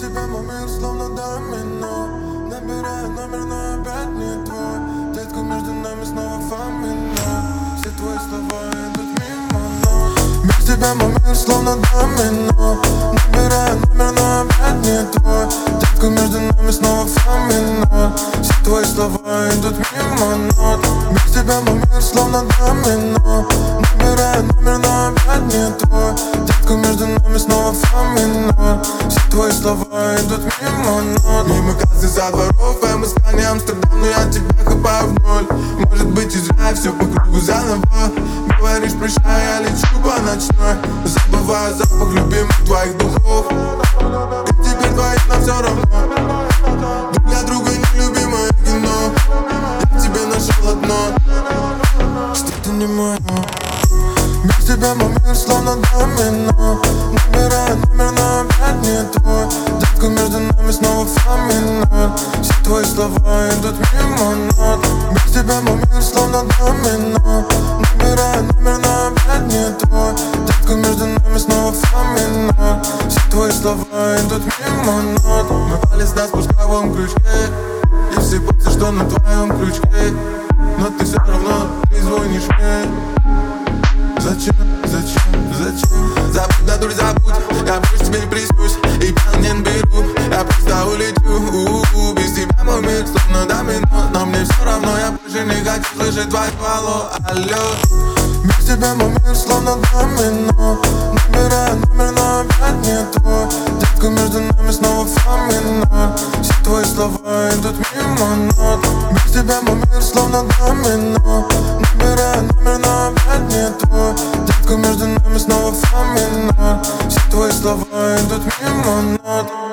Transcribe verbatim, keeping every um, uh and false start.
тебя мой мир словно домино. Набираю номер, но опять не твой. Детка, между нами снова фамильно. Все твои слова идут мимо, но без тебя мой мир словно домино. Набираю номер, но опять не твой. Детка, между нами снова фамильно. Все твои слова идут мимо, но без тебя мой мир словно домино. Набираю номер, но опять не твой. Детка, между нами снова фамильно. Все твои слова идут мимо, но мимо кассы со дворов, МСК не Амстердам, но я тебя хапаю в ноль. Может быть и зря, все по кругу заново. Говоришь прощай, я лечу по ночной. Забываю запах любимых твоих духов. И теперь твоих нам все равно. Друг для друга нелюбимое кино. Я в тебе нашел одно, что ты не мое. Без тебя мой мир словно домино. Набираю номер, но опять не твой. Детка, между нами снова фамильно. Все твои слова идут мимо, но без тебя мой мир словно домино. Набираю номер, но опять не твой. Детка, между нами снова фамильно. Все твои слова идут мимо, но мы пались на спусковом крючке. И все пальцы, что на твоем крючке. Но ты все равно не звонишь мне. Зачем, зачем, зачем? Забудь, да дурь, забудь. Я больше тебе не приснюсь и пьян не наберу. Я просто улечу. У-у-у. Без тебя мой мир словно домино. Но мне все равно, я больше не хочу слышать твой алло, алло. Без тебя мой мир словно домино. Набираю номер, но опять не твой. Детка, между нами снова фамильно. Все твои слова идут мимо, но без тебя мой мир словно домино. Набираю номер, но опять не твой. Детка, между нами снова фамильно. Все твои слова идут мимо, но